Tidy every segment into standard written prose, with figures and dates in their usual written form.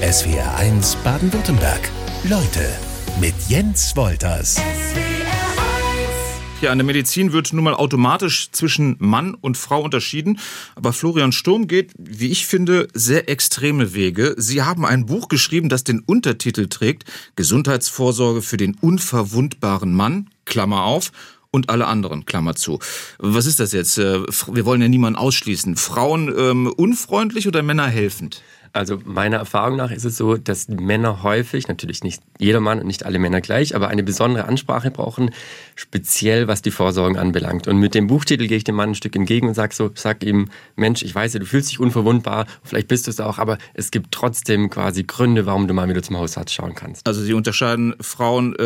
SWR1 Baden-Württemberg. Leute mit Jens Wolters. Ja, in der Medizin wird nun mal automatisch zwischen Mann und Frau unterschieden. Aber Florian Sturm geht, wie ich finde, sehr extreme Wege. Sie haben ein Buch geschrieben, das den Untertitel trägt: Gesundheitsvorsorge für den unverwundbaren Mann, Klammer auf, und alle anderen, Klammer zu. Was ist das jetzt? Wir wollen ja niemanden ausschließen. Frauen unfreundlich oder Männer helfend? Also meiner Erfahrung nach ist es so, dass Männer häufig, natürlich nicht jeder Mann und nicht alle Männer gleich, aber eine besondere Ansprache brauchen, speziell was die Vorsorgen anbelangt. Und mit dem Buchtitel gehe ich dem Mann ein Stück entgegen und sag ihm, Mensch, ich weiß ja, du fühlst dich unverwundbar, vielleicht bist du es auch, aber es gibt trotzdem quasi Gründe, warum du mal wieder zum Hausarzt schauen kannst. Also Sie unterscheiden Frauen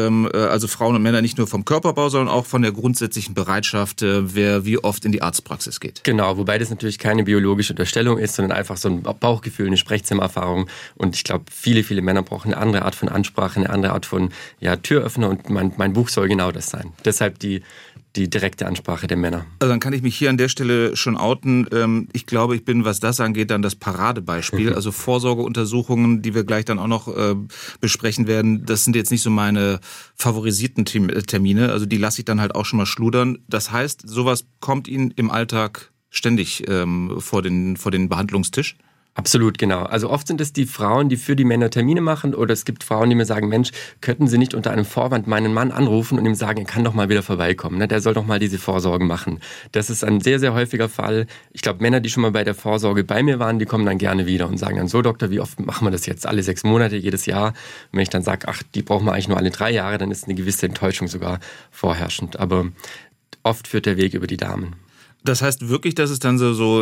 und Männer nicht nur vom Körperbau, sondern auch von der grundsätzlichen Bereitschaft, wer wie oft in die Arztpraxis geht. Genau, wobei das natürlich keine biologische Unterstellung ist, sondern einfach so ein Bauchgefühl, eine Sprechzimmererfahrung. Und ich glaube, viele Männer brauchen eine andere Art von Ansprache, eine andere Art von Türöffner, und mein Buch soll genau das sein. Deshalb die direkte Ansprache der Männer. Also dann kann ich mich hier an der Stelle schon outen. Ich glaube, ich bin, was das angeht, dann das Paradebeispiel. Also Vorsorgeuntersuchungen, die wir gleich dann auch noch besprechen werden, das sind jetzt nicht so meine favorisierten Termine. Also die lasse ich dann halt auch schon mal schludern. Das heißt, sowas kommt Ihnen im Alltag ständig vor den Behandlungstisch? Absolut, genau. Also oft sind es die Frauen, die für die Männer Termine machen, oder es gibt Frauen, die mir sagen, Mensch, könnten Sie nicht unter einem Vorwand meinen Mann anrufen und ihm sagen, er kann doch mal wieder vorbeikommen, ne? Der soll doch mal diese Vorsorge machen. Das ist ein sehr, sehr häufiger Fall. Ich glaube, Männer, die schon mal bei der Vorsorge bei mir waren, die kommen dann gerne wieder und sagen dann, so Doktor, wie oft machen wir das jetzt? Alle 6 Monate, jedes Jahr? Und wenn ich dann sage, die brauchen wir eigentlich nur alle 3 Jahre, dann ist eine gewisse Enttäuschung sogar vorherrschend. Aber oft führt der Weg über die Damen. Das heißt wirklich, dass es dann so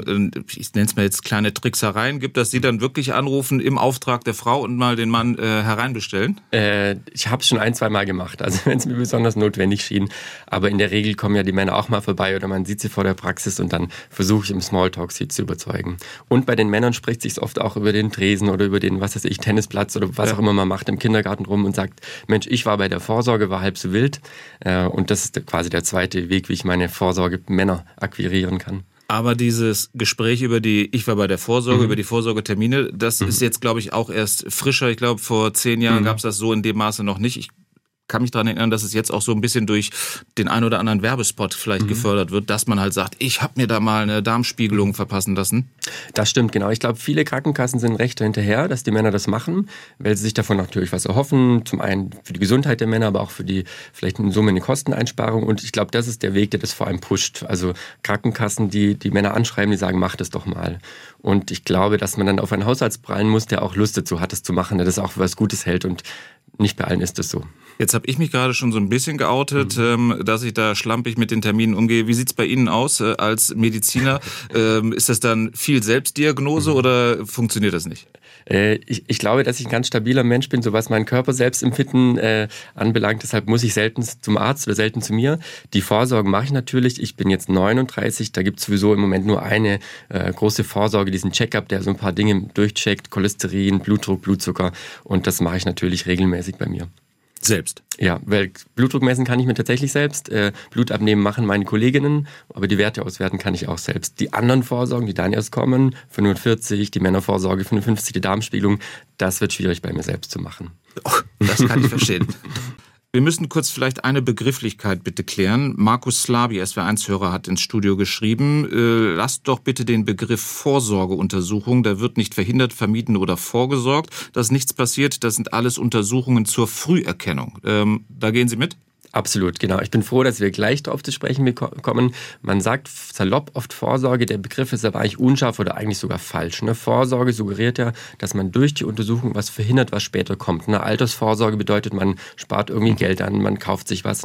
ich nenne es mal jetzt kleine Tricksereien gibt, dass Sie dann wirklich anrufen im Auftrag der Frau und mal den Mann hereinbestellen? Ich habe es schon 1-2 Mal gemacht, also wenn es mir besonders notwendig schien. Aber in der Regel kommen ja die Männer auch mal vorbei oder man sieht sie vor der Praxis und dann versuche ich im Smalltalk sie zu überzeugen. Und bei den Männern spricht sich oft auch über den Tresen oder über den, Tennisplatz oder was auch immer man macht im Kindergarten rum und sagt, Mensch, ich war bei der Vorsorge, war halb so wild. Und das ist quasi der zweite Weg, wie ich meine Vorsorge-Männer akquirieren kann. Aber dieses Gespräch über ich war bei der Vorsorge, über die Vorsorgetermine, das ist jetzt, glaube ich, auch erst frischer. Ich glaube, vor 10 Jahren gab es das so in dem Maße noch nicht. Ich kann mich daran erinnern, dass es jetzt auch so ein bisschen durch den ein oder anderen Werbespot vielleicht gefördert wird, dass man halt sagt, ich habe mir da mal eine Darmspiegelung verpassen lassen. Das stimmt, genau. Ich glaube, viele Krankenkassen sind recht hinterher, dass die Männer das machen, weil sie sich davon natürlich was erhoffen. Zum einen für die Gesundheit der Männer, aber auch für die vielleicht in Summe eine Kosteneinsparung. Und ich glaube, das ist der Weg, der das vor allem pusht. Also Krankenkassen, die Männer anschreiben, die sagen, mach das doch mal. Und ich glaube, dass man dann auf einen Hausarzt prallen muss, der auch Lust dazu hat, das zu machen, der das auch für was Gutes hält. Und nicht bei allen ist das so. Jetzt habe ich mich gerade schon so ein bisschen geoutet, dass ich da schlampig mit den Terminen umgehe. Wie sieht's bei Ihnen aus als Mediziner? Ist das dann viel Selbstdiagnose oder funktioniert das nicht? Ich glaube, dass ich ein ganz stabiler Mensch bin, so was mein Körper-Selbstempfinden anbelangt. Deshalb muss ich selten zum Arzt oder selten zu mir. Die Vorsorge mache ich natürlich. Ich bin jetzt 39, da gibt es sowieso im Moment nur eine große Vorsorge, diesen Check-up, der so ein paar Dinge durchcheckt, Cholesterin, Blutdruck, Blutzucker, und das mache ich natürlich regelmäßig bei mir. Selbst? Ja, weil Blutdruck messen kann ich mir tatsächlich selbst. Blut abnehmen machen meine Kolleginnen, aber die Werte auswerten kann ich auch selbst. Die anderen Vorsorgen, die dann erst kommen, 45, die Männervorsorge, 55, die Darmspiegelung, das wird schwierig bei mir selbst zu machen. Oh, das kann ich verstehen. Wir müssen kurz vielleicht eine Begrifflichkeit bitte klären. Markus Slaby, SWR1-Hörer, hat ins Studio geschrieben, lasst doch bitte den Begriff Vorsorgeuntersuchung, da wird nicht verhindert, vermieden oder vorgesorgt, dass nichts passiert, das sind alles Untersuchungen zur Früherkennung. Da gehen Sie mit? Absolut, genau. Ich bin froh, dass wir gleich darauf zu sprechen kommen. Man sagt salopp oft Vorsorge, der Begriff ist aber eigentlich unscharf oder eigentlich sogar falsch. Ne? Vorsorge suggeriert ja, dass man durch die Untersuchung was verhindert, was später kommt. Eine Altersvorsorge bedeutet, man spart irgendwie Geld an, man kauft sich was,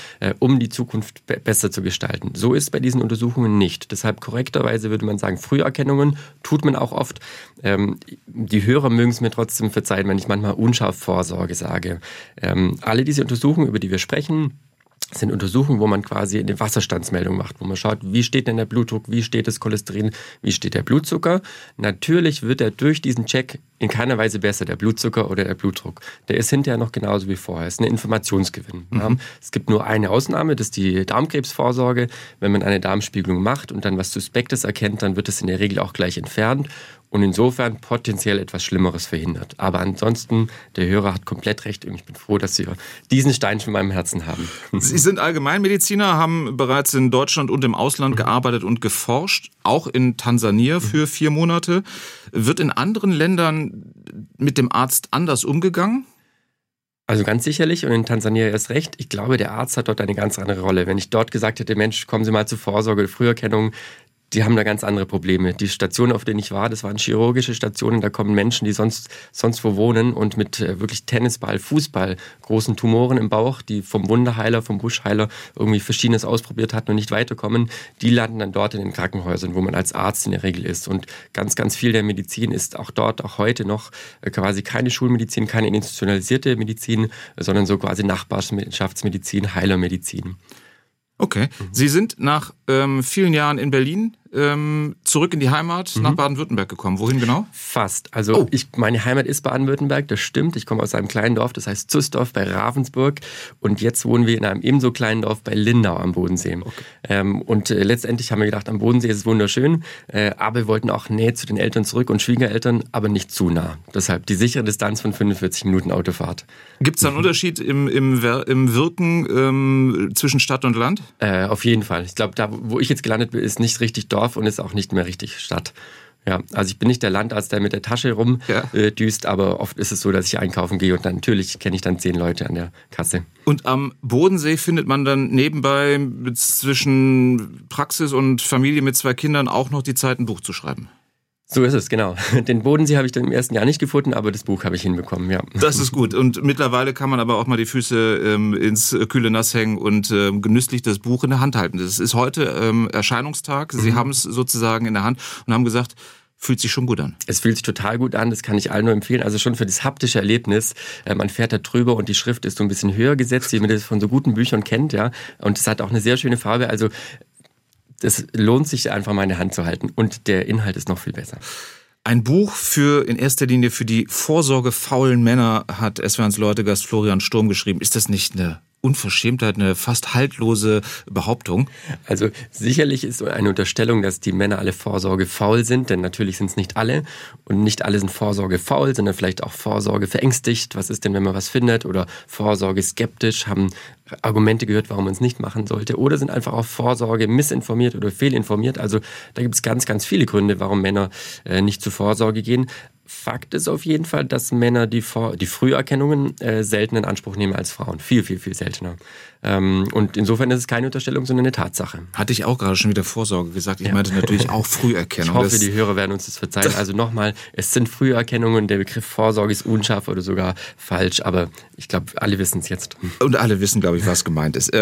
um die Zukunft besser zu gestalten. So ist es bei diesen Untersuchungen nicht. Deshalb korrekterweise würde man sagen, Früherkennungen tut man auch oft. Die Hörer mögen es mir trotzdem verzeihen, wenn ich manchmal unscharf Vorsorge sage. Alle diese Untersuchungen, über die wir sprechen, sind Untersuchungen, wo man quasi eine Wasserstandsmeldung macht, wo man schaut, wie steht denn der Blutdruck, wie steht das Cholesterin, wie steht der Blutzucker. Natürlich wird er durch diesen Check in keiner Weise besser, der Blutzucker oder der Blutdruck. Der ist hinterher noch genauso wie vorher. Es ist ein Informationsgewinn. Ja. Es gibt nur eine Ausnahme, das ist die Darmkrebsvorsorge. Wenn man eine Darmspiegelung macht und dann was Suspektes erkennt, dann wird es in der Regel auch gleich entfernt. und insofern potenziell etwas Schlimmeres verhindert. Aber ansonsten, der Hörer hat komplett recht und ich bin froh, dass Sie diesen Stein von meinem Herzen haben. Sie sind Allgemeinmediziner, haben bereits in Deutschland und im Ausland gearbeitet und geforscht, auch in Tansania für 4 Monate. Wird in anderen Ländern mit dem Arzt anders umgegangen? Also ganz sicherlich und in Tansania erst recht. Ich glaube, der Arzt hat dort eine ganz andere Rolle. Wenn ich dort gesagt hätte, Mensch, kommen Sie mal zur Vorsorge, Früherkennung, die haben da ganz andere Probleme. Die Stationen, auf denen ich war, das waren chirurgische Stationen, da kommen Menschen, die sonst wo wohnen und mit wirklich Tennisball, Fußball, großen Tumoren im Bauch, die vom Wunderheiler, vom Buschheiler irgendwie Verschiedenes ausprobiert hatten und nicht weiterkommen, die landen dann dort in den Krankenhäusern, wo man als Arzt in der Regel ist. Und ganz, ganz viel der Medizin ist auch dort, auch heute noch quasi keine Schulmedizin, keine institutionalisierte Medizin, sondern so quasi Nachbarschaftsmedizin, Heilermedizin. Okay. Sie sind nach vielen Jahren in Berlin zurück in die Heimat nach Baden-Württemberg gekommen. Wohin genau? Fast. Also meine Heimat ist Baden-Württemberg, das stimmt. Ich komme aus einem kleinen Dorf, das heißt Zußdorf bei Ravensburg. Und jetzt wohnen wir in einem ebenso kleinen Dorf bei Lindau am Bodensee. Okay. Und letztendlich haben wir gedacht, am Bodensee ist es wunderschön, aber wir wollten auch Nähe zu den Eltern zurück und Schwiegereltern, aber nicht zu nah. Deshalb die sichere Distanz von 45 Minuten Autofahrt. Gibt es da einen Unterschied im Wirken zwischen Stadt und Land? Auf jeden Fall. Ich glaube, da, wo ich jetzt gelandet bin, ist nicht richtig Dorf und ist auch nicht mehr richtig Stadt. Ja, also ich bin nicht der Landarzt, der mit der Tasche rumdüst, aber oft ist es so, dass ich einkaufen gehe und dann natürlich kenne ich dann 10 Leute an der Kasse. Und am Bodensee findet man dann nebenbei zwischen Praxis und Familie mit 2 Kindern auch noch die Zeit, ein Buch zu schreiben? So ist es, genau. Den Bodensee habe ich dann im ersten Jahr nicht gefunden, aber das Buch habe ich hinbekommen, ja. Das ist gut. Und mittlerweile kann man aber auch mal die Füße ins kühle Nass hängen und genüsslich das Buch in der Hand halten. Das ist heute Erscheinungstag. Sie haben es sozusagen in der Hand und haben gesagt, fühlt sich schon gut an. Es fühlt sich total gut an, das kann ich allen nur empfehlen. Also schon für das haptische Erlebnis. Man fährt da drüber und die Schrift ist so ein bisschen höher gesetzt, wie man das von so guten Büchern kennt, ja. Und es hat auch eine sehr schöne Farbe. Also es lohnt sich einfach mal in der Hand zu halten und der Inhalt ist noch viel besser. Ein Buch in erster Linie für die vorsorgefaulen Männer hat SWR1 Leute-Gast Florian Sturm geschrieben. Ist das nicht eine Unverschämtheit, eine fast haltlose Behauptung? Also sicherlich ist so eine Unterstellung, dass die Männer alle vorsorgefaul sind, denn natürlich sind es nicht alle und nicht alle sind vorsorgefaul, sondern vielleicht auch Vorsorge verängstigt. Was ist denn, wenn man was findet? Oder Vorsorge skeptisch, haben Argumente gehört, warum man es nicht machen sollte, oder sind einfach auf Vorsorge missinformiert oder fehlinformiert. Also da gibt es ganz, ganz viele Gründe, warum Männer nicht zur Vorsorge gehen. Fakt ist auf jeden Fall, dass Männer die Früherkennungen seltener in Anspruch nehmen als Frauen. Viel, viel, viel seltener. Und insofern ist es keine Unterstellung, sondern eine Tatsache. Hatte ich auch gerade schon wieder Vorsorge gesagt. Ich meinte natürlich auch Früherkennung. Ich hoffe, die Hörer werden uns das verzeihen. Also nochmal, es sind Früherkennungen. Der Begriff Vorsorge ist unscharf oder sogar falsch. Aber ich glaube, alle wissen es jetzt. Und alle wissen, glaube ich, was gemeint ist.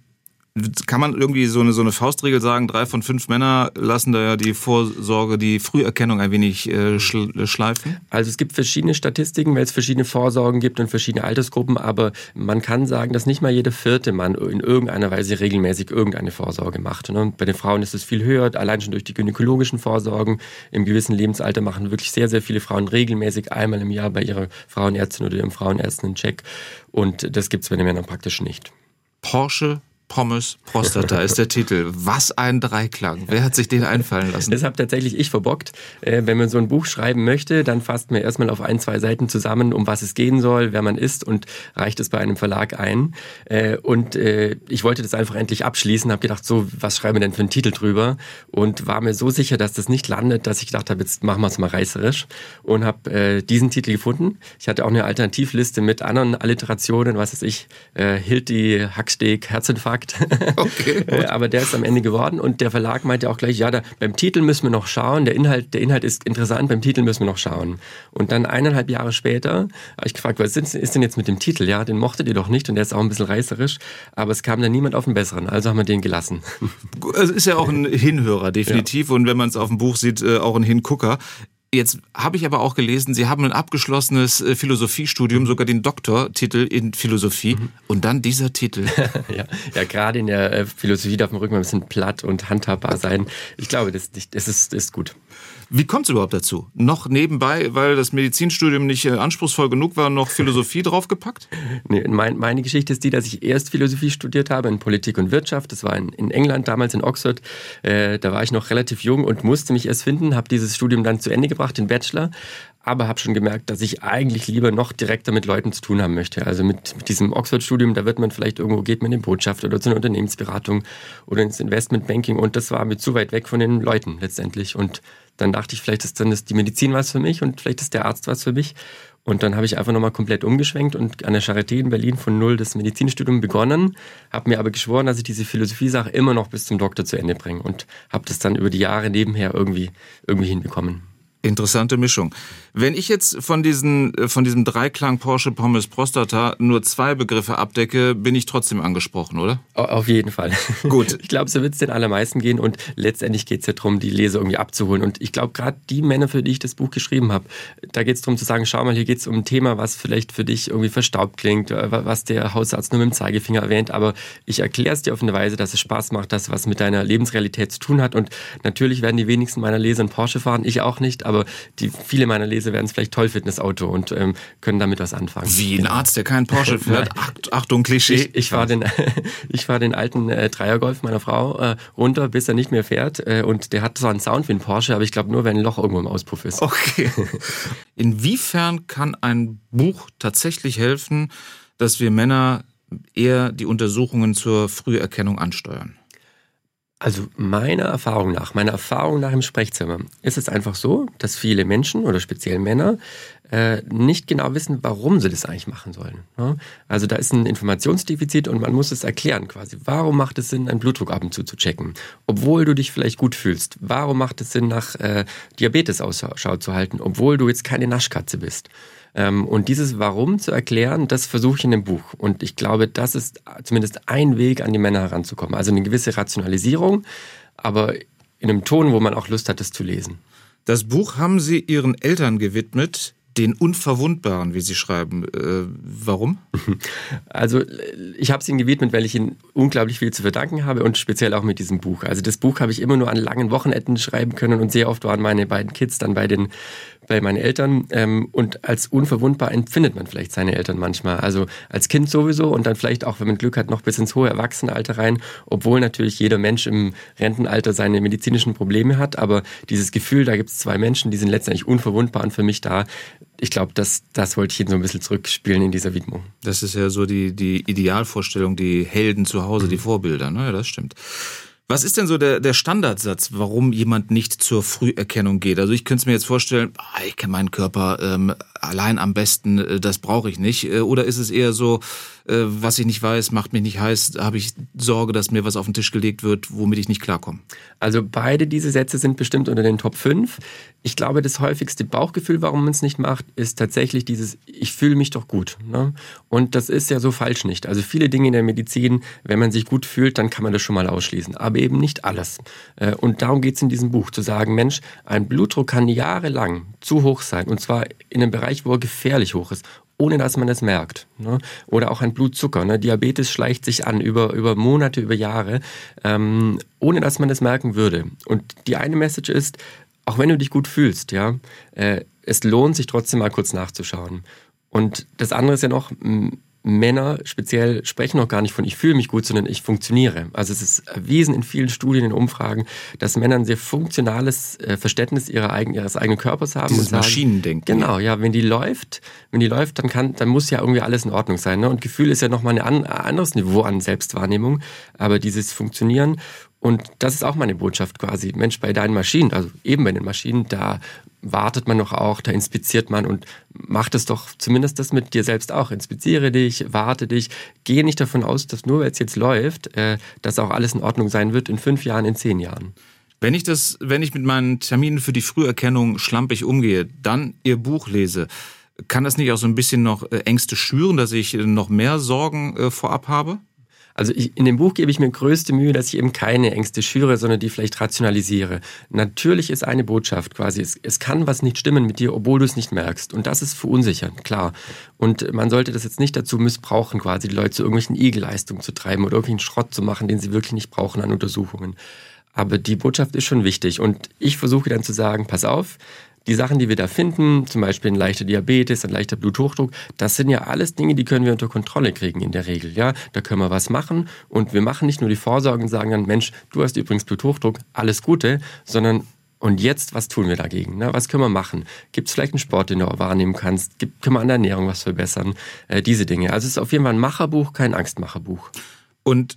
Kann man irgendwie so eine Faustregel sagen, 3 von 5 Männer lassen da ja die Vorsorge, die Früherkennung ein wenig schleifen? Also es gibt verschiedene Statistiken, weil es verschiedene Vorsorgen gibt und verschiedene Altersgruppen, aber man kann sagen, dass nicht mal jeder 4. Mann in irgendeiner Weise regelmäßig irgendeine Vorsorge macht. Bei den Frauen ist es viel höher, allein schon durch die gynäkologischen Vorsorgen. Im gewissen Lebensalter machen wirklich sehr, sehr viele Frauen regelmäßig einmal im Jahr bei ihrer Frauenärztin oder ihrem Frauenärzt einen Check und das gibt es bei den Männern praktisch nicht. Porsche, Pommes, Prostata ist der Titel. Was ein Dreiklang. Wer hat sich den einfallen lassen? Das habe tatsächlich ich verbockt. Wenn man so ein Buch schreiben möchte, dann fasst man erstmal auf 1, 2 Seiten zusammen, um was es gehen soll, wer man ist und reicht es bei einem Verlag ein. Und ich wollte das einfach endlich abschließen, habe gedacht, so, was schreiben wir denn für einen Titel drüber? Und war mir so sicher, dass das nicht landet, dass ich gedacht habe, jetzt machen wir es mal reißerisch und habe diesen Titel gefunden. Ich hatte auch eine Alternativliste mit anderen Alliterationen, was weiß ich, Hilti, Hacksteak, Herzinfarkt. Okay, aber der ist am Ende geworden und der Verlag meinte auch gleich, ja, beim Titel müssen wir noch schauen, der Inhalt ist interessant, beim Titel müssen wir noch schauen. Und dann 1,5 Jahre später habe ich gefragt, was ist denn jetzt mit dem Titel? Ja, den mochtet ihr doch nicht und der ist auch ein bisschen reißerisch, aber es kam dann niemand auf einen besseren, also haben wir den gelassen. Es ist ja auch ein Hinhörer, definitiv, ja. Und wenn man es auf dem Buch sieht, auch ein Hingucker. Jetzt habe ich aber auch gelesen, Sie haben ein abgeschlossenes Philosophiestudium, sogar den Doktortitel in Philosophie und dann dieser Titel. Ja, gerade in der Philosophie darf man ruhig mal ein bisschen platt und handhabbar sein. Ich glaube, das ist gut. Wie kommt es überhaupt dazu? Noch nebenbei, weil das Medizinstudium nicht anspruchsvoll genug war, noch Philosophie draufgepackt? Nee, meine Geschichte ist die, dass ich erst Philosophie studiert habe in Politik und Wirtschaft. Das war in England, damals in Oxford. Da war ich noch relativ jung und musste mich erst finden, habe dieses Studium dann zu Ende gebracht, den Bachelor. Aber habe schon gemerkt, dass ich eigentlich lieber noch direkter mit Leuten zu tun haben möchte. Also mit diesem Oxford-Studium, da wird man vielleicht irgendwo, geht man in den Botschafter oder zu einer Unternehmensberatung oder ins Investmentbanking und das war mir zu weit weg von den Leuten letztendlich. Und dann dachte ich, vielleicht ist die Medizin was für mich und vielleicht ist der Arzt was für mich. Und dann habe ich einfach nochmal komplett umgeschwenkt und an der Charité in Berlin von null das Medizinstudium begonnen, habe mir aber geschworen, dass ich diese Philosophie-Sache immer noch bis zum Doktor zu Ende bringe und habe das dann über die Jahre nebenher irgendwie hinbekommen. Interessante Mischung. Wenn ich jetzt von diesem Dreiklang Porsche Pommes Prostata nur 2 Begriffe abdecke, bin ich trotzdem angesprochen, oder? Auf jeden Fall. Gut. Ich glaube, so wird es den allermeisten gehen und letztendlich geht es ja darum, die Leser irgendwie abzuholen. Und ich glaube, gerade die Männer, für die ich das Buch geschrieben habe, da geht es darum zu sagen, schau mal, hier geht es um ein Thema, was vielleicht für dich irgendwie verstaubt klingt, was der Hausarzt nur mit dem Zeigefinger erwähnt, aber ich erkläre es dir auf eine Weise, dass es Spaß macht, dass was mit deiner Lebensrealität zu tun hat und natürlich werden die wenigsten meiner Leser einen Porsche fahren, ich auch nicht, aber viele meiner Leser werden es vielleicht toll finden, das Auto, und können damit was anfangen. Wie ein Arzt, der keinen Porsche fährt? Achtung, Klischee. Ich fahre den alten Dreiergolf meiner Frau runter, bis er nicht mehr fährt. Und der hat zwar einen Sound wie ein Porsche, aber ich glaube nur, wenn ein Loch irgendwo im Auspuff ist. Okay. Inwiefern kann ein Buch tatsächlich helfen, dass wir Männer eher die Untersuchungen zur Früherkennung ansteuern? Also meiner Erfahrung nach im Sprechzimmer ist es einfach so, dass viele Menschen oder speziell Männer nicht genau wissen, warum sie das eigentlich machen sollen. Also da ist ein Informationsdefizit und man muss es erklären quasi. Warum macht es Sinn, einen Blutdruck ab und zu checken? Obwohl du dich vielleicht gut fühlst. Warum macht es Sinn, nach Diabetes Ausschau zu halten, obwohl du jetzt keine Naschkatze bist? Und dieses Warum zu erklären, das versuche ich in dem Buch. Und ich glaube, das ist zumindest ein Weg, an die Männer heranzukommen. Also eine gewisse Rationalisierung, aber in einem Ton, wo man auch Lust hat, das zu lesen. Das Buch haben Sie Ihren Eltern gewidmet, den Unverwundbaren, wie Sie schreiben. Warum? Also ich habe es Ihnen gewidmet, weil ich Ihnen unglaublich viel zu verdanken habe und speziell auch mit diesem Buch. Also das Buch habe ich immer nur an langen Wochenenden schreiben können und sehr oft waren meine beiden Kids dann bei meinen Eltern. Und als unverwundbar empfindet man vielleicht seine Eltern manchmal. Also als Kind sowieso und dann vielleicht auch, wenn man Glück hat, noch bis ins hohe Erwachsenenalter rein. Obwohl natürlich jeder Mensch im Rentenalter seine medizinischen Probleme hat. Aber dieses Gefühl, da gibt es 2 Menschen, die sind letztendlich unverwundbar und für mich da. Ich glaube, das wollte ich Ihnen so ein bisschen zurückspielen in dieser Widmung. Das ist ja so die Idealvorstellung, die Helden zu Hause, die Vorbilder. Ne? Ja, das stimmt. Was ist denn so der Standardsatz, warum jemand nicht zur Früherkennung geht? Also ich könnte es mir jetzt vorstellen, ich kenne meinen Körper allein am besten, das brauche ich nicht. Oder ist es eher so, was ich nicht weiß, macht mich nicht heiß, habe ich Sorge, dass mir was auf den Tisch gelegt wird, womit ich nicht klarkomme? Also beide diese Sätze sind bestimmt unter den Top 5. Ich glaube, das häufigste Bauchgefühl, warum man es nicht macht, ist tatsächlich dieses, ich fühle mich doch gut. Ne? Und das ist ja so falsch nicht. Also viele Dinge in der Medizin, wenn man sich gut fühlt, dann kann man das schon mal ausschließen. Aber eben nicht alles. Und darum geht es in diesem Buch, zu sagen, Mensch, ein Blutdruck kann jahrelang zu hoch sein. Und zwar in einem Bereich, wo er gefährlich hoch ist, ohne dass man es merkt. Ne? Oder auch ein Blutzucker. Ne? Diabetes schleicht sich an über Monate, über Jahre, ohne dass man es merken würde. Und die eine Message ist, auch wenn du dich gut fühlst, ja, es lohnt sich trotzdem mal kurz nachzuschauen. Und das andere ist ja noch, Männer speziell sprechen noch gar nicht von ich fühle mich gut, sondern ich funktioniere. Also es ist erwiesen in vielen Studien, in Umfragen, dass Männer ein sehr funktionales Verständnis ihres eigenen Körpers haben. Dieses Maschinendenken. Genau, ja, wenn die läuft, dann muss ja irgendwie alles in Ordnung sein. Ne? Und Gefühl ist ja nochmal ein anderes Niveau an Selbstwahrnehmung. Aber dieses Funktionieren, und das ist auch meine Botschaft quasi, Mensch, bei deinen Maschinen, also eben bei den Maschinen, da wartet man doch auch, da inspiziert man und macht es doch zumindest das mit dir selbst auch. Inspiziere dich, warte dich, gehe nicht davon aus, dass nur weil es jetzt läuft, dass auch alles in Ordnung sein wird in 5 Jahren, in 10 Jahren. Wenn ich mit meinen Terminen für die Früherkennung schlampig umgehe, dann Ihr Buch lese, kann das nicht auch so ein bisschen noch Ängste schüren, dass ich noch mehr Sorgen vorab habe? Also in dem Buch gebe ich mir größte Mühe, dass ich eben keine Ängste schüre, sondern die vielleicht rationalisiere. Natürlich ist eine Botschaft quasi, es kann was nicht stimmen mit dir, obwohl du es nicht merkst. Und das ist verunsichernd, klar. Und man sollte das jetzt nicht dazu missbrauchen, quasi die Leute zu irgendwelchen Igelleistungen zu treiben oder irgendwelchen Schrott zu machen, den sie wirklich nicht brauchen an Untersuchungen. Aber die Botschaft ist schon wichtig. Und ich versuche dann zu sagen, pass auf, die Sachen, die wir da finden, zum Beispiel ein leichter Diabetes, ein leichter Bluthochdruck, das sind ja alles Dinge, die können wir unter Kontrolle kriegen in der Regel. Ja, da können wir was machen und wir machen nicht nur die Vorsorge und sagen dann, Mensch, du hast übrigens Bluthochdruck, alles Gute, sondern und jetzt, was tun wir dagegen? Ne? Was können wir machen? Gibt es vielleicht einen Sport, den du wahrnehmen kannst? Können wir an der Ernährung was verbessern? Diese Dinge. Also es ist auf jeden Fall ein Macherbuch, kein Angstmacherbuch. Und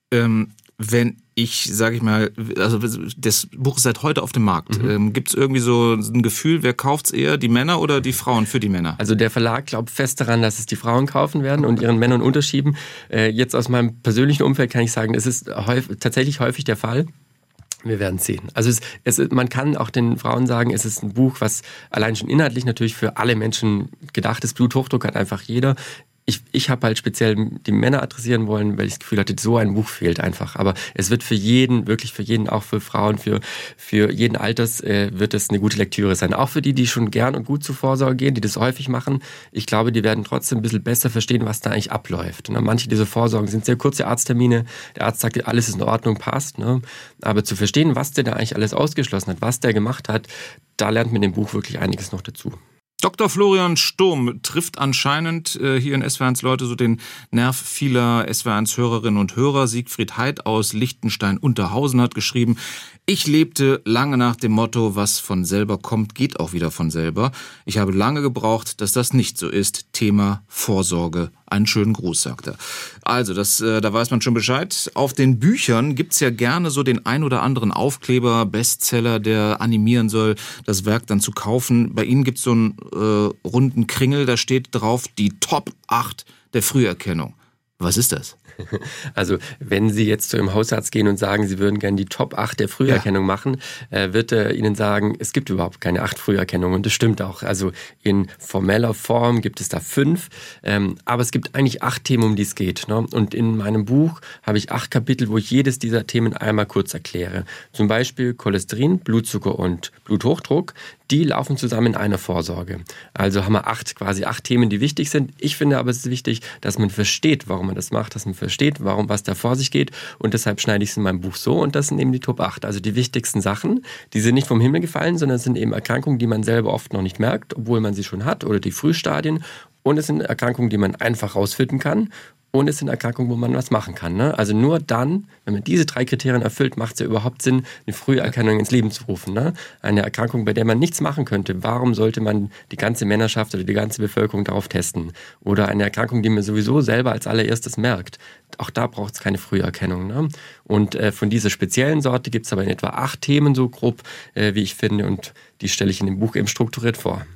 wenn ich, sage ich mal, also das Buch ist seit heute auf dem Markt. Gibt es irgendwie so ein Gefühl, wer kauft es eher, die Männer oder die Frauen für die Männer? Also der Verlag glaubt fest daran, dass es die Frauen kaufen werden und ihren Männern unterschieben. Jetzt aus meinem persönlichen Umfeld kann ich sagen, es ist tatsächlich häufig der Fall. Wir werden sehen. Also man kann auch den Frauen sagen, es ist ein Buch, was allein schon inhaltlich natürlich für alle Menschen gedacht ist. Bluthochdruck hat einfach jeder. Ich habe halt speziell die Männer adressieren wollen, weil ich das Gefühl hatte, so ein Buch fehlt einfach. Aber es wird für jeden, wirklich für jeden, auch für Frauen, für jeden Alters wird es eine gute Lektüre sein. Auch für die schon gern und gut zur Vorsorge gehen, die das häufig machen. Ich glaube, die werden trotzdem ein bisschen besser verstehen, was da eigentlich abläuft. Manche dieser Vorsorgen sind sehr kurze Arzttermine. Der Arzt sagt, alles ist in Ordnung, passt. Aber zu verstehen, was der da eigentlich alles ausgeschlossen hat, was der gemacht hat, da lernt man in dem Buch wirklich einiges noch dazu. Dr. Florian Sturm trifft anscheinend hier in SWR1 Leute so den Nerv vieler SWR1 Hörerinnen und Hörer. Siegfried Heid aus Lichtenstein-Unterhausen hat geschrieben: Ich lebte lange nach dem Motto, was von selber kommt, geht auch wieder von selber. Ich habe lange gebraucht, dass das nicht so ist. Thema Vorsorge. Einen schönen Gruß, sagt er. Also, da weiß man schon Bescheid. Auf den Büchern gibt's ja gerne so den ein oder anderen Aufkleber, Bestseller, der animieren soll, das Werk dann zu kaufen. Bei Ihnen gibt's so einen runden Kringel, da steht drauf die Top 8 der Früherkennung. Was ist das? Also wenn Sie jetzt zu Ihrem Hausarzt gehen und sagen, Sie würden gerne die Top 8 der Früherkennung machen, wird er Ihnen sagen, es gibt überhaupt keine 8 Früherkennungen. Und das stimmt auch. Also in formeller Form gibt es da 5. Aber es gibt eigentlich 8 Themen, um die es geht. Ne? Und in meinem Buch habe ich 8 Kapitel, wo ich jedes dieser Themen einmal kurz erkläre. Zum Beispiel Cholesterin, Blutzucker und Bluthochdruck. Die laufen zusammen in einer Vorsorge. Also haben wir 8 Themen, die wichtig sind. Ich finde aber, es ist wichtig, dass man versteht, warum man das macht, dass man versteht, was da vor sich geht. Und deshalb schneide ich es in meinem Buch so. Und das sind eben die Top 8. Also die wichtigsten Sachen. Die sind nicht vom Himmel gefallen, sondern es sind eben Erkrankungen, die man selber oft noch nicht merkt, obwohl man sie schon hat, oder die Frühstadien. Und es sind Erkrankungen, die man einfach rausfinden kann. Und es sind Erkrankungen, wo man was machen kann. Ne? Also nur dann, wenn man diese 3 Kriterien erfüllt, macht es ja überhaupt Sinn, eine Früherkennung ins Leben zu rufen. Ne? Eine Erkrankung, bei der man nichts machen könnte. Warum sollte man die ganze Männerschaft oder die ganze Bevölkerung darauf testen? Oder eine Erkrankung, die man sowieso selber als allererstes merkt. Auch da braucht es keine Früherkennung. Ne? Und von dieser speziellen Sorte gibt es aber in etwa 8 Themen so grob, wie ich finde. Und die stelle ich in dem Buch eben strukturiert vor.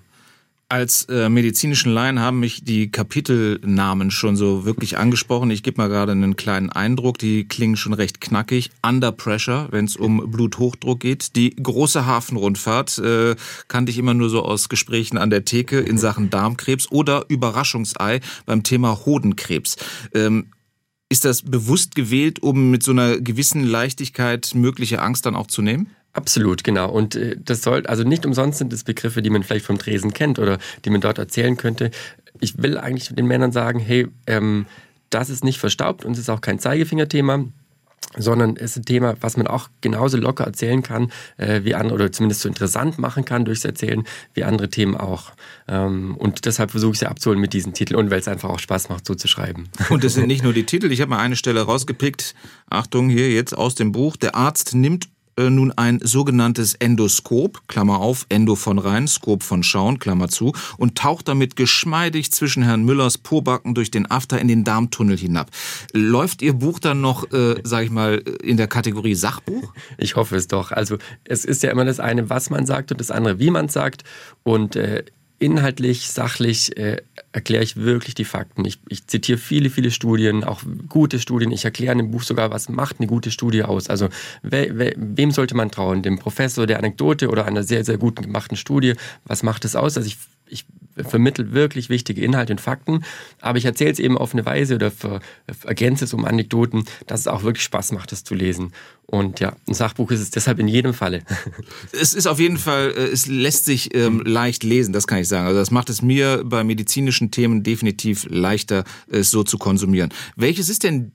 Als medizinischen Laien haben mich die Kapitelnamen schon so wirklich angesprochen. Ich gebe mal gerade einen kleinen Eindruck, die klingen schon recht knackig. Under Pressure, wenn es um Bluthochdruck geht. Die große Hafenrundfahrt kannte ich immer nur so aus Gesprächen an der Theke in Sachen Darmkrebs oder Überraschungsei beim Thema Hodenkrebs. Ist das bewusst gewählt, um mit so einer gewissen Leichtigkeit mögliche Angst dann auch zu nehmen? Absolut, genau. Und das soll, also nicht umsonst sind es Begriffe, die man vielleicht vom Tresen kennt oder die man dort erzählen könnte. Ich will eigentlich den Männern sagen, hey, das ist nicht verstaubt und es ist auch kein Zeigefingerthema, sondern es ist ein Thema, was man auch genauso locker erzählen kann wie andere, oder zumindest so interessant machen kann durchs Erzählen wie andere Themen auch. Und deshalb versuche ich sie abzuholen mit diesen Titeln und weil es einfach auch Spaß macht, so zu schreiben. Und es sind nicht nur die Titel, ich habe mal eine Stelle rausgepickt. Achtung, hier jetzt aus dem Buch. Der Arzt nimmt nun ein sogenanntes Endoskop, Klammer auf, Endo von rein, Skop von schauen, Klammer zu, und taucht damit geschmeidig zwischen Herrn Müllers Pobacken durch den After in den Darmtunnel hinab. Läuft Ihr Buch dann noch, sag ich mal, in der Kategorie Sachbuch? Ich hoffe es doch. Also es ist ja immer das eine, was man sagt und das andere, wie man es sagt. Und inhaltlich, sachlich erkläre ich wirklich die Fakten. Ich zitiere viele, viele Studien, auch gute Studien. Ich erkläre in dem Buch sogar, was macht eine gute Studie aus. Also wem sollte man trauen? Dem Professor der Anekdote oder einer sehr, sehr gut gemachten Studie? Was macht es aus? Also ich vermittle wirklich wichtige Inhalte und Fakten, aber ich erzähle es eben auf eine Weise oder ergänze es um Anekdoten, dass es auch wirklich Spaß macht, das zu lesen. Und ja, ein Sachbuch ist es deshalb in jedem Falle. Es ist auf jeden Fall, es lässt sich leicht lesen, das kann ich sagen. Also das macht es mir bei medizinischen Themen definitiv leichter, es so zu konsumieren. Welches ist denn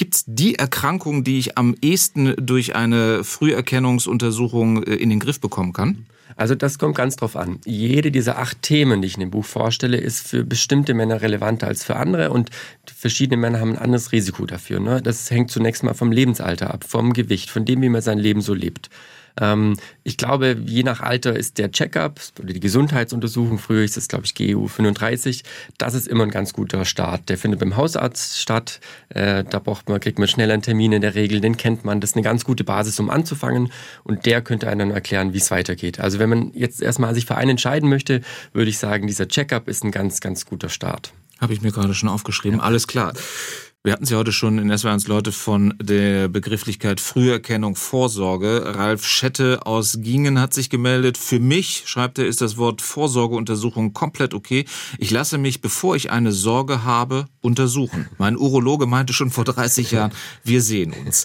Gibt's die Erkrankung, die ich am ehesten durch eine Früherkennungsuntersuchung in den Griff bekommen kann? Also das kommt ganz drauf an. Jede dieser 8 Themen, die ich in dem Buch vorstelle, ist für bestimmte Männer relevanter als für andere und verschiedene Männer haben ein anderes Risiko dafür. Ne? Das hängt zunächst mal vom Lebensalter ab, vom Gewicht, von dem, wie man sein Leben so lebt. Ich glaube, je nach Alter ist der Check-up oder die Gesundheitsuntersuchung, früher ist es, glaube ich, GU 35, das ist immer ein ganz guter Start. Der findet beim Hausarzt statt, da kriegt man schnell einen Termin in der Regel, den kennt man. Das ist eine ganz gute Basis, um anzufangen und der könnte einem dann erklären, wie es weitergeht. Also wenn man jetzt erstmal sich für einen entscheiden möchte, würde ich sagen, dieser Check-up ist ein ganz, ganz guter Start. Habe ich mir gerade schon aufgeschrieben, alles klar. Wir hatten es ja heute schon in SWR1 Leute von der Begrifflichkeit Früherkennung, Vorsorge. Ralf Schette aus Giengen hat sich gemeldet. Für mich, schreibt er, ist das Wort Vorsorgeuntersuchung komplett okay. Ich lasse mich, bevor ich eine Sorge habe, untersuchen. Mein Urologe meinte schon vor 30 Jahren, wir sehen uns.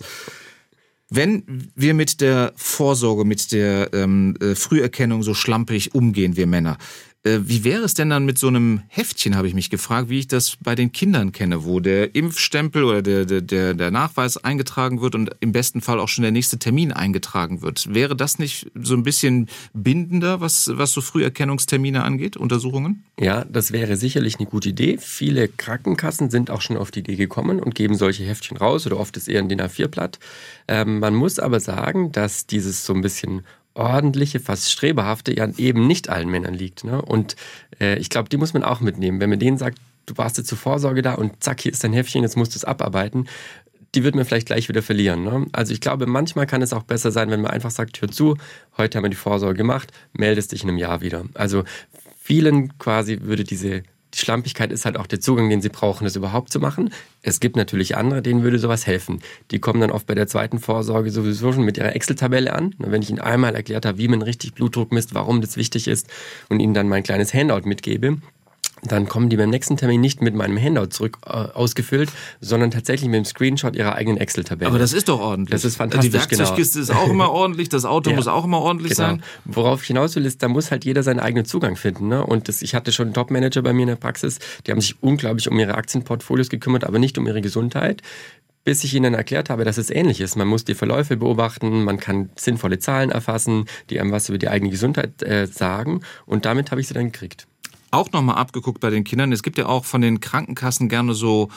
Wenn wir mit der Vorsorge, mit der Früherkennung so schlampig umgehen, wir Männer, wie wäre es denn dann mit so einem Heftchen, habe ich mich gefragt, wie ich das bei den Kindern kenne, wo der Impfstempel oder der Nachweis eingetragen wird und im besten Fall auch schon der nächste Termin eingetragen wird. Wäre das nicht so ein bisschen bindender, was so Früherkennungstermine angeht, Untersuchungen? Ja, das wäre sicherlich eine gute Idee. Viele Krankenkassen sind auch schon auf die Idee gekommen und geben solche Heftchen raus oder oft ist eher ein DIN A4-Blatt. Man muss aber sagen, dass dieses so ein bisschen ordentliche, fast strebehafte ja eben nicht allen Männern liegt. Ne? Und ich glaube, die muss man auch mitnehmen. Wenn man denen sagt, du warst jetzt zur Vorsorge da und zack, hier ist dein Heftchen, jetzt musst du es abarbeiten, die wird man vielleicht gleich wieder verlieren. Ne? Also ich glaube, manchmal kann es auch besser sein, wenn man einfach sagt, hör zu, heute haben wir die Vorsorge gemacht, meldest dich in einem Jahr wieder. Also vielen quasi würde die Schlampigkeit ist halt auch der Zugang, den sie brauchen, das überhaupt zu machen. Es gibt natürlich andere, denen würde sowas helfen. Die kommen dann oft bei der zweiten Vorsorge sowieso schon mit ihrer Excel-Tabelle an. Und wenn ich ihnen einmal erklärt habe, wie man richtig Blutdruck misst, warum das wichtig ist und ihnen dann mein kleines Handout mitgebe, dann kommen die beim nächsten Termin nicht mit meinem Handout zurück ausgefüllt, sondern tatsächlich mit dem Screenshot ihrer eigenen Excel-Tabelle. Aber das ist doch ordentlich. Das ist fantastisch, die Werkzeugkiste ist auch immer ordentlich, das Auto muss auch immer ordentlich sein. Worauf ich hinaus will, ist, da muss halt jeder seinen eigenen Zugang finden. Ne? Und ich hatte schon Top-Manager bei mir in der Praxis, die haben sich unglaublich um ihre Aktienportfolios gekümmert, aber nicht um ihre Gesundheit. Bis ich ihnen erklärt habe, dass es ähnlich ist. Man muss die Verläufe beobachten, man kann sinnvolle Zahlen erfassen, die einem was über die eigene Gesundheit sagen. Und damit habe ich sie dann gekriegt. Auch nochmal abgeguckt bei den Kindern. Es gibt ja auch von den Krankenkassen gerne so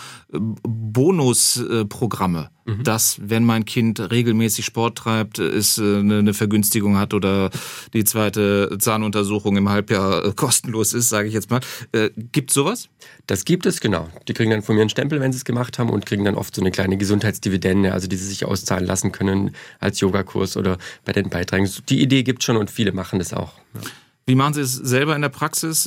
Bonusprogramme, dass, wenn mein Kind regelmäßig Sport treibt, es eine Vergünstigung hat oder die zweite Zahnuntersuchung im Halbjahr kostenlos ist, sage ich jetzt mal. Gibt sowas? Das gibt es, genau. Die kriegen dann von mir einen Stempel, wenn sie es gemacht haben und kriegen dann oft so eine kleine Gesundheitsdividende, also die sie sich auszahlen lassen können als Yogakurs oder bei den Beiträgen. Die Idee gibt es schon und viele machen das auch. Ja. Wie machen Sie es selber in der Praxis,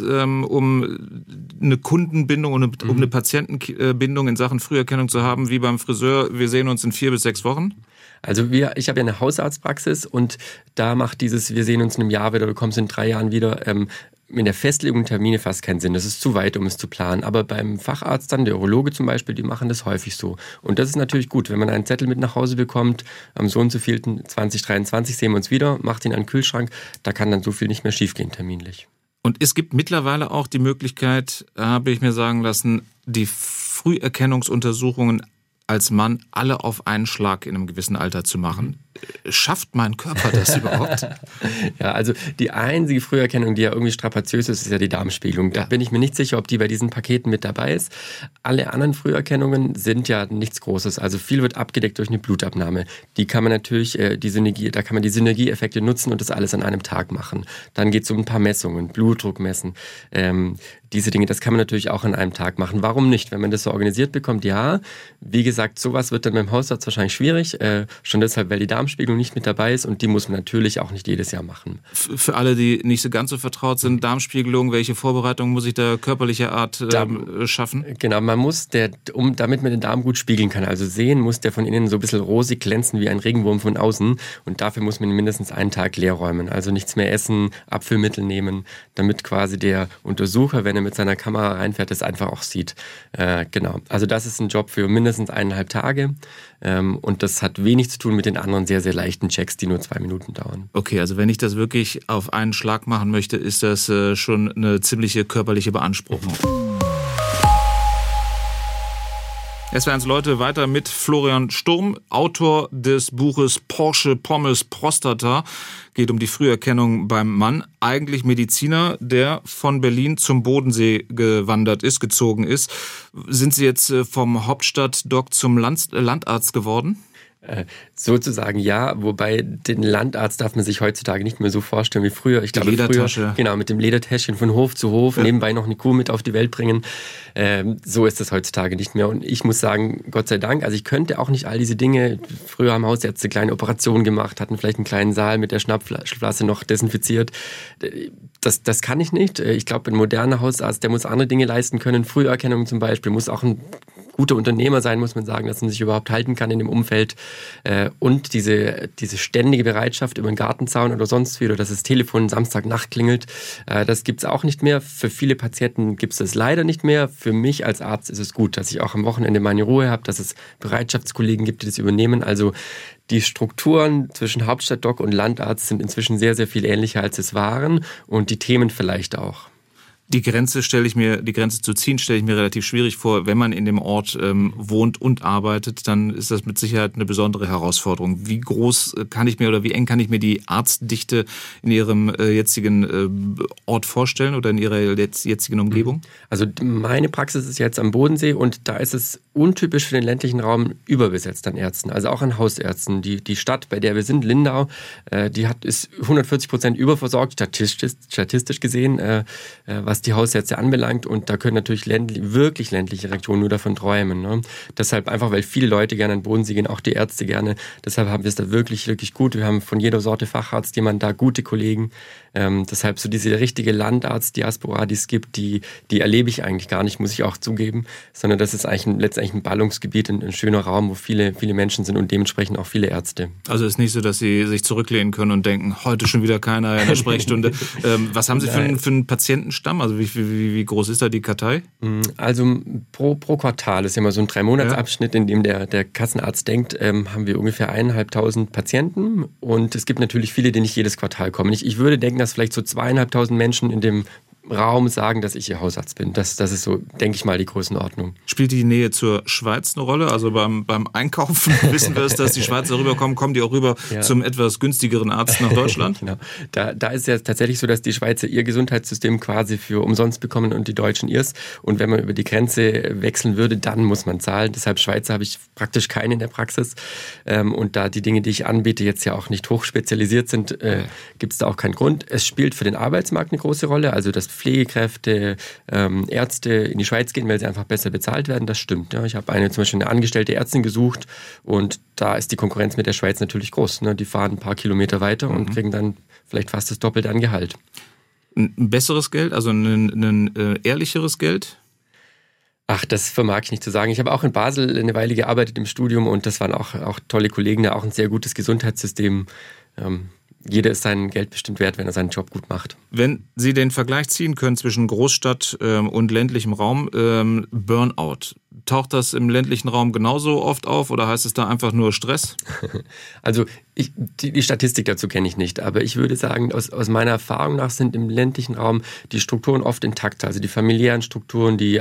um eine Kundenbindung und um eine Patientenbindung in Sachen Früherkennung zu haben, wie beim Friseur? Wir sehen uns in 4 bis 6 Wochen. Also ich habe ja eine Hausarztpraxis und da macht dieses, wir sehen uns in einem Jahr wieder, du kommst in 3 Jahren wieder, in der Festlegung Termine fast keinen Sinn. Das ist zu weit, um es zu planen. Aber beim Facharzt dann, der Urologe zum Beispiel, die machen das häufig so. Und das ist natürlich gut, wenn man einen Zettel mit nach Hause bekommt, am so und so vielten 2023 sehen wir uns wieder, macht ihn an den Kühlschrank, da kann dann so viel nicht mehr schiefgehen terminlich. Und es gibt mittlerweile auch die Möglichkeit, habe ich mir sagen lassen, die Früherkennungsuntersuchungen als Mann alle auf einen Schlag in einem gewissen Alter zu machen. Schafft mein Körper das überhaupt? Ja, also die einzige Früherkennung, die ja irgendwie strapaziös ist, ist ja die Darmspiegelung. Da bin ich mir nicht sicher, ob die bei diesen Paketen mit dabei ist. Alle anderen Früherkennungen sind ja nichts Großes. Also viel wird abgedeckt durch eine Blutabnahme. Die kann man natürlich, da kann man die Synergieeffekte nutzen und das alles an einem Tag machen. Dann geht es um ein paar Messungen, Blutdruck messen. Diese Dinge, das kann man natürlich auch an einem Tag machen. Warum nicht? Wenn man das so organisiert bekommt, ja. Wie gesagt, sowas wird dann beim Hausarzt wahrscheinlich schwierig. Schon deshalb, weil die Darmspiegelung nicht mit dabei ist und die muss man natürlich auch nicht jedes Jahr machen. Für alle, die nicht so ganz so vertraut sind, Darmspiegelung, welche Vorbereitungen muss ich da körperlicher Art schaffen? Genau, man muss, damit man den Darm gut spiegeln kann, also sehen, muss der von innen so ein bisschen rosig glänzen wie ein Regenwurm von außen und dafür muss man mindestens einen Tag leer räumen. Also nichts mehr essen, Abführmittel nehmen, damit quasi der Untersucher, wenn er mit seiner Kamera reinfährt, das einfach auch sieht. Genau, also das ist ein Job für mindestens 1,5 Tage und das hat wenig zu tun mit den anderen sehr, sehr leichten Checks, die nur 2 Minuten dauern. Okay, also wenn ich das wirklich auf einen Schlag machen möchte, ist das schon eine ziemliche körperliche Beanspruchung. SWR1 Leute, weiter mit Florian Sturm, Autor des Buches Porsche Pommes Prostata. Geht um die Früherkennung beim Mann. Eigentlich Mediziner, der von Berlin zum Bodensee gezogen ist. Sind Sie jetzt vom Hauptstadtdoc zum Landarzt geworden? Sozusagen ja, wobei den Landarzt darf man sich heutzutage nicht mehr so vorstellen wie früher. Ich glaube, Ledertasche. Früher, mit dem Ledertäschchen von Hof zu Hof, nebenbei noch eine Kuh mit auf die Welt bringen. So ist das heutzutage nicht mehr. Und ich muss sagen, Gott sei Dank, also ich könnte auch nicht all diese Dinge. Früher haben Hausärzte kleine Operationen gemacht, hatten vielleicht einen kleinen Saal mit der Schnappflasche noch desinfiziert. Das kann ich nicht. Ich glaube, ein moderner Hausarzt, der muss andere Dinge leisten können. Früherkennung zum Beispiel, muss auch ein guter Unternehmer sein, muss man sagen, dass man sich überhaupt halten kann in dem Umfeld. Und diese ständige Bereitschaft über den Gartenzaun oder sonst wie, oder dass das Telefon Samstagnacht klingelt, das gibt's auch nicht mehr. Für viele Patienten gibt's das leider nicht mehr. Für mich als Arzt ist es gut, dass ich auch am Wochenende meine Ruhe habe, dass es Bereitschaftskollegen gibt, die das übernehmen. Also die Strukturen zwischen Hauptstadtdoc und Landarzt sind inzwischen sehr, sehr viel ähnlicher, als es waren. Und die Themen vielleicht auch. Die Grenze zu ziehen, stelle ich mir relativ schwierig vor. Wenn man in dem Ort wohnt und arbeitet, dann ist das mit Sicherheit eine besondere Herausforderung. Wie groß kann ich mir oder wie eng kann ich mir die Arztdichte in Ihrem jetzigen Ort vorstellen oder in Ihrer jetzigen Umgebung? Also meine Praxis ist jetzt am Bodensee und da ist es untypisch für den ländlichen Raum überbesetzt an Ärzten, also auch an Hausärzten. Die Stadt, bei der wir sind, Lindau, ist 140% überversorgt, statistisch gesehen, was die Hausärzte anbelangt, und da können natürlich wirklich ländliche Regionen nur davon träumen. Ne? Deshalb einfach, weil viele Leute gerne an den Bodensee gehen, auch die Ärzte gerne. Deshalb haben wir es da wirklich, wirklich gut. Wir haben von jeder Sorte Facharzt jemanden da, gute Kollegen. Deshalb so diese richtige Landarzt-Diaspora, die es gibt, die erlebe ich eigentlich gar nicht, muss ich auch zugeben, sondern das ist eigentlich letztendlich ein Ballungsgebiet, ein schöner Raum, wo viele, viele Menschen sind und dementsprechend auch viele Ärzte. Also ist nicht so, dass Sie sich zurücklehnen können und denken, heute schon wieder keiner in der Sprechstunde. Was haben Sie für einen Patientenstamm? Also wie groß ist da die Kartei? Also pro Quartal ist ja immer so ein 3-Monats-Abschnitt, in dem der Kassenarzt denkt, haben wir ungefähr 1.500 Patienten, und es gibt natürlich viele, die nicht jedes Quartal kommen. Ich würde denken, dass vielleicht so 2.500 Menschen in dem Raum sagen, dass ich ihr Hausarzt bin. Das ist so, denke ich mal, die Größenordnung. Spielt die Nähe zur Schweiz eine Rolle? Also beim Einkaufen wissen wir es, dass die Schweizer rüberkommen. Kommen die auch rüber zum etwas günstigeren Arzt nach Deutschland? Genau. Da ist es ja tatsächlich so, dass die Schweizer ihr Gesundheitssystem quasi für umsonst bekommen und die Deutschen ihrs. Und wenn man über die Grenze wechseln würde, dann muss man zahlen. Deshalb Schweizer habe ich praktisch keinen in der Praxis. Und da die Dinge, die ich anbiete, jetzt ja auch nicht hochspezialisiert sind, gibt es da auch keinen Grund. Es spielt für den Arbeitsmarkt eine große Rolle. Also dass Pflegekräfte, Ärzte in die Schweiz gehen, weil sie einfach besser bezahlt werden, das stimmt. Ja. Ich habe zum Beispiel eine angestellte Ärztin gesucht, und da ist die Konkurrenz mit der Schweiz natürlich groß. Ne. Die fahren ein paar Kilometer weiter und kriegen dann vielleicht fast das Doppelte an Gehalt. Ein besseres Geld, also ein ehrlicheres Geld? Ach, das vermag ich nicht zu sagen. Ich habe auch in Basel eine Weile gearbeitet im Studium, und das waren auch tolle Kollegen, da auch ein sehr gutes Gesundheitssystem. Jeder ist sein Geld bestimmt wert, wenn er seinen Job gut macht. Wenn Sie den Vergleich ziehen können zwischen Großstadt und ländlichem Raum, Burnout, taucht das im ländlichen Raum genauso oft auf, oder heißt es da einfach nur Stress? Also die Statistik dazu kenne ich nicht, aber ich würde sagen, aus meiner Erfahrung nach sind im ländlichen Raum die Strukturen oft intakt. Also die familiären Strukturen, die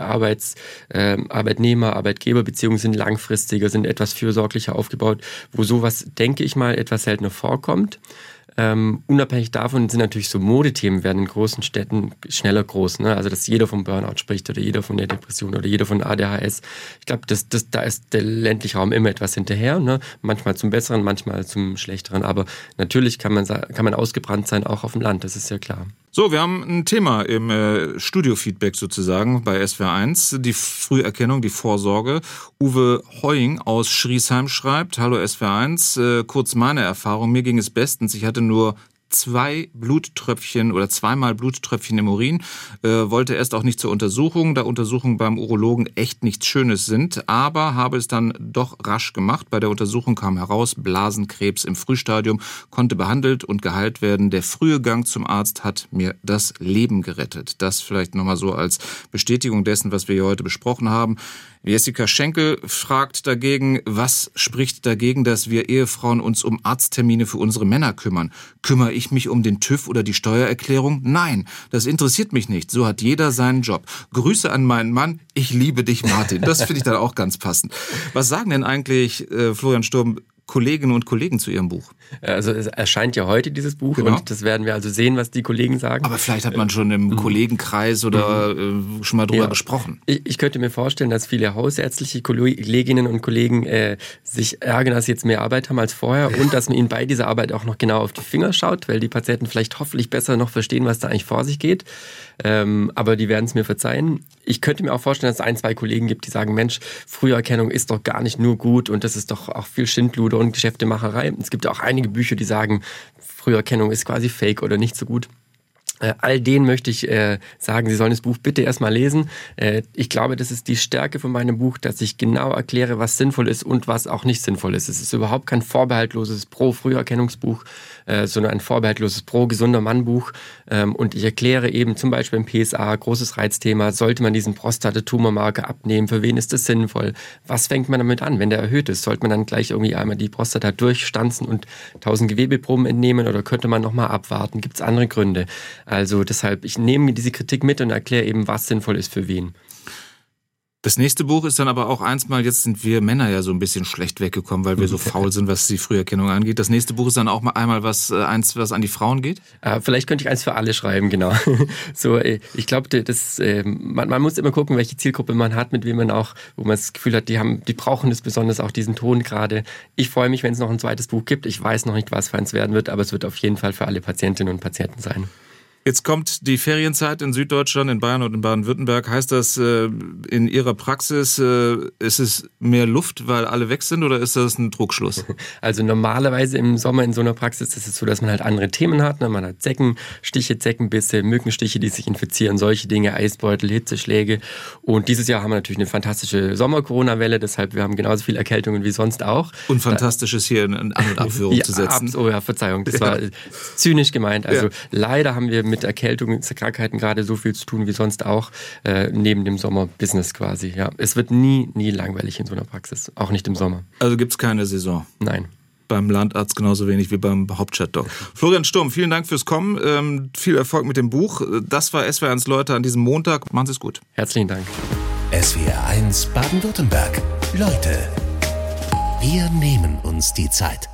Arbeitnehmer-Arbeitgeber-Beziehungen sind langfristiger, sind etwas fürsorglicher aufgebaut, wo sowas, denke ich mal, etwas seltener vorkommt. Unabhängig davon sind natürlich so Modethemen werden in großen Städten schneller groß, ne? Also dass jeder vom Burnout spricht oder jeder von der Depression oder jeder von ADHS. Ich glaube, da ist der ländliche Raum immer etwas hinterher, ne? Manchmal zum Besseren, manchmal zum Schlechteren, aber natürlich kann man ausgebrannt sein, auch auf dem Land, das ist ja klar. So, wir haben ein Thema im Studio-Feedback sozusagen bei SWR1, die Früherkennung, die Vorsorge. Uwe Heuing aus Schriesheim schreibt, hallo SWR1, kurz meine Erfahrung, mir ging es bestens, ich hatte nur 2 Bluttröpfchen oder 2-mal Bluttröpfchen im Urin, wollte erst auch nicht zur Untersuchung, da Untersuchungen beim Urologen echt nichts Schönes sind, aber habe es dann doch rasch gemacht. Bei der Untersuchung kam heraus, Blasenkrebs im Frühstadium, konnte behandelt und geheilt werden. Der frühe Gang zum Arzt hat mir das Leben gerettet. Das vielleicht nochmal so als Bestätigung dessen, was wir hier heute besprochen haben. Jessica Schenkel fragt dagegen, was spricht dagegen, dass wir Ehefrauen uns um Arzttermine für unsere Männer kümmern? Kümmere ich ich mich um den TÜV oder die Steuererklärung? Nein, das interessiert mich nicht. So hat jeder seinen Job. Grüße an meinen Mann. Ich liebe dich, Martin. Das finde ich dann auch ganz passend. Was sagen denn eigentlich, Florian Sturm, Kolleginnen und Kollegen zu Ihrem Buch? Also es erscheint ja heute dieses Buch, genau. Und das werden wir also sehen, was die Kollegen sagen. Aber vielleicht hat man schon im Kollegenkreis oder schon mal drüber gesprochen. Ich könnte mir vorstellen, dass viele hausärztliche Kolleginnen und Kollegen sich ärgern, dass sie jetzt mehr Arbeit haben als vorher und dass man ihnen bei dieser Arbeit auch noch genau auf die Finger schaut, weil die Patienten vielleicht hoffentlich besser noch verstehen, was da eigentlich vor sich geht. Aber die werden es mir verzeihen. Ich könnte mir auch vorstellen, dass es 1, 2 Kollegen gibt, die sagen, Mensch, Früherkennung ist doch gar nicht nur gut und das ist doch auch viel Schindluder und Geschäftemacherei. Es gibt auch einige Bücher, die sagen, Früherkennung ist quasi fake oder nicht so gut. All denen möchte ich sagen, sie sollen das Buch bitte erstmal lesen. Ich glaube, das ist die Stärke von meinem Buch, dass ich genau erkläre, was sinnvoll ist und was auch nicht sinnvoll ist. Es ist überhaupt kein vorbehaltloses Pro-Früherkennungsbuch, sondern ein vorbehaltloses Pro-Gesunder-Mann-Buch. Und ich erkläre eben zum Beispiel im PSA, großes Reizthema, sollte man diesen Prostatatumormarker abnehmen, für wen ist das sinnvoll? Was fängt man damit an? Wenn der erhöht ist, sollte man dann gleich irgendwie einmal die Prostata durchstanzen und 1000 Gewebeproben entnehmen oder könnte man nochmal abwarten? Gibt es andere Gründe? Also deshalb, ich nehme mir diese Kritik mit und erkläre eben, was sinnvoll ist für wen. Das nächste Buch ist dann aber auch einmal, jetzt sind wir Männer ja so ein bisschen schlecht weggekommen, weil wir so faul sind, was die Früherkennung angeht. Das nächste Buch ist dann auch mal einmal was an die Frauen geht? Vielleicht könnte ich eins für alle schreiben, genau. So, ich glaube, man muss immer gucken, welche Zielgruppe man hat, mit wem man auch, wo man das Gefühl hat, die brauchen das besonders auch diesen Ton gerade. Ich freue mich, wenn es noch ein zweites Buch gibt. Ich weiß noch nicht, was für eins werden wird, aber es wird auf jeden Fall für alle Patientinnen und Patienten sein. Jetzt kommt die Ferienzeit in Süddeutschland, in Bayern und in Baden-Württemberg. Heißt das, in Ihrer Praxis ist es mehr Luft, weil alle weg sind, oder ist das ein Druckschluss? Also normalerweise im Sommer in so einer Praxis ist es so, dass man halt andere Themen hat. Man hat Zeckenstiche, Zeckenbisse, Mückenstiche, die sich infizieren, solche Dinge, Eisbeutel, Hitzeschläge. Und dieses Jahr haben wir natürlich eine fantastische Sommer-Corona-Welle, deshalb wir haben genauso viel Erkältungen wie sonst auch. Und fantastisch ist hier in An- und Abführung zu setzen. Oh ja, Verzeihung, das war zynisch gemeint. Also leider haben wir mit Erkältungen, Krankheiten gerade so viel zu tun wie sonst auch, neben dem Sommer-Business quasi. Ja. Es wird nie langweilig in so einer Praxis, auch nicht im Sommer. Also gibt's keine Saison? Nein. Beim Landarzt genauso wenig wie beim Hauptstadtdoc. Florian Sturm, vielen Dank fürs Kommen. Viel Erfolg mit dem Buch. Das war SWR1 Leute an diesem Montag. Machen Sie es gut. Herzlichen Dank. SWR1 Baden-Württemberg. Leute, wir nehmen uns die Zeit.